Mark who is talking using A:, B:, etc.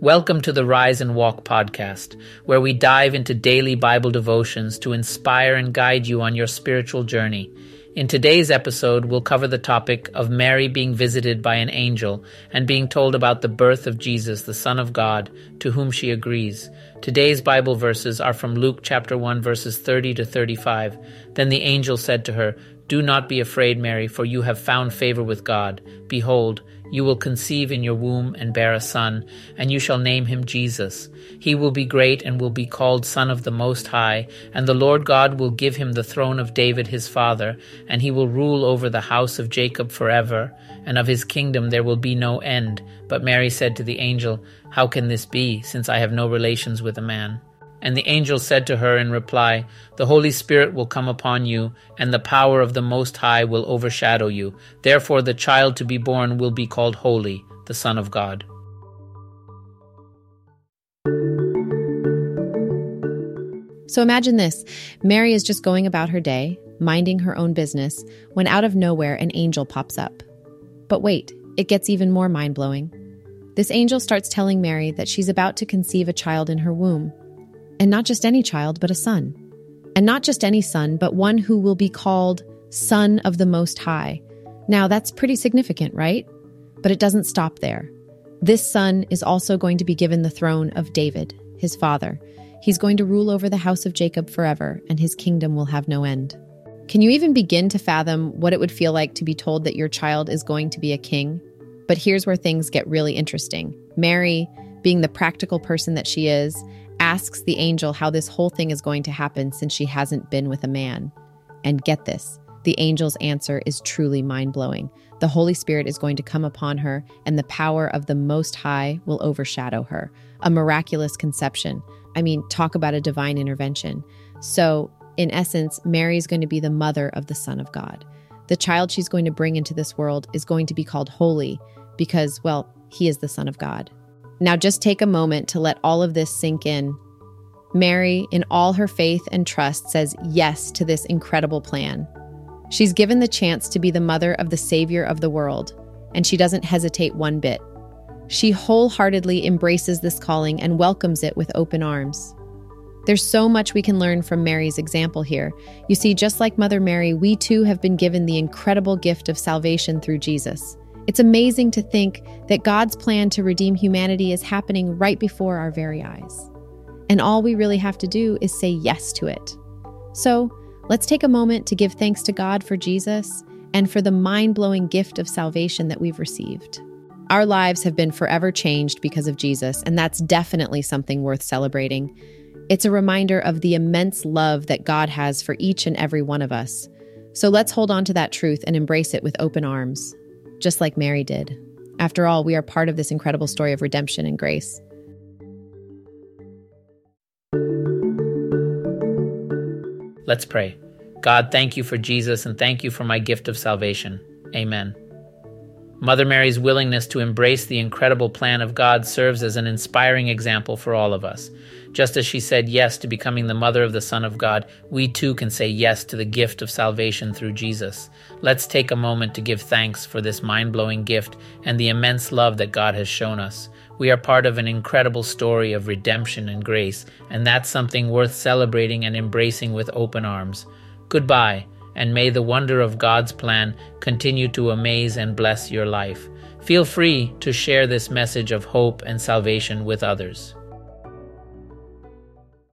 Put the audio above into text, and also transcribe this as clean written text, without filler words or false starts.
A: Welcome to the Rise and Walk podcast, where we dive into daily Bible devotions to inspire and guide you on your spiritual journey. In today's episode, we'll cover the topic of Mary being visited by an angel and being told about the birth of Jesus, the Son of God, to whom she agrees. Today's Bible verses are from Luke chapter 1, verses 30 to 35. Then the angel said to her, "Do not be afraid, Mary, for you have found favor with God. Behold, you will conceive in your womb and bear a son, and you shall name him Jesus. He will be great and will be called Son of the Most High, and the Lord God will give him the throne of David his father, and he will rule over the house of Jacob forever, and of his kingdom there will be no end." But Mary said to the angel, "How can this be, since I have no relations with a man?" And the angel said to her in reply, "The Holy Spirit will come upon you, and the power of the Most High will overshadow you. Therefore the child to be born will be called Holy, the Son of God."
B: So imagine this. Mary is just going about her day, minding her own business, when out of nowhere an angel pops up. But wait, it gets even more mind-blowing. This angel starts telling Mary that she's about to conceive a child in her womb. And not just any child, but a son. And not just any son, but one who will be called Son of the Most High. Now, that's pretty significant, right? But it doesn't stop there. This son is also going to be given the throne of David, his father. He's going to rule over the house of Jacob forever, and his kingdom will have no end. Can you even begin to fathom what it would feel like to be told that your child is going to be a king? But here's where things get really interesting. Mary, being the practical person that she is, asks the angel how this whole thing is going to happen since she hasn't been with a man. And get this, the angel's answer is truly mind-blowing. The Holy Spirit is going to come upon her, and the power of the Most High will overshadow her. A miraculous conception. I mean, talk about a divine intervention. So, in essence, Mary's going to be the mother of the Son of God. The child she's going to bring into this world is going to be called Holy because, well, he is the Son of God. Now just take a moment to let all of this sink in. Mary, in all her faith and trust, says yes to this incredible plan. She's given the chance to be the mother of the Savior of the world, and she doesn't hesitate one bit. She wholeheartedly embraces this calling and welcomes it with open arms. There's so much we can learn from Mary's example here. You see, just like Mother Mary, we too have been given the incredible gift of salvation through Jesus. It's amazing to think that God's plan to redeem humanity is happening right before our very eyes. And all we really have to do is say yes to it. So let's take a moment to give thanks to God for Jesus and for the mind-blowing gift of salvation that we've received. Our lives have been forever changed because of Jesus, and that's definitely something worth celebrating. It's a reminder of the immense love that God has for each and every one of us. So let's hold on to that truth and embrace it with open arms, just like Mary did. After all, we are part of this incredible story of redemption and grace.
A: Let's pray. God, thank you for Jesus and thank you for my gift of salvation. Amen. Mother Mary's willingness to embrace the incredible plan of God serves as an inspiring example for all of us. Just as she said yes to becoming the mother of the Son of God, we too can say yes to the gift of salvation through Jesus. Let's take a moment to give thanks for this mind-blowing gift and the immense love that God has shown us. We are part of an incredible story of redemption and grace, and that's something worth celebrating and embracing with open arms. Goodbye, and may the wonder of God's plan continue to amaze and bless your life. Feel free to share this message of hope and salvation with others.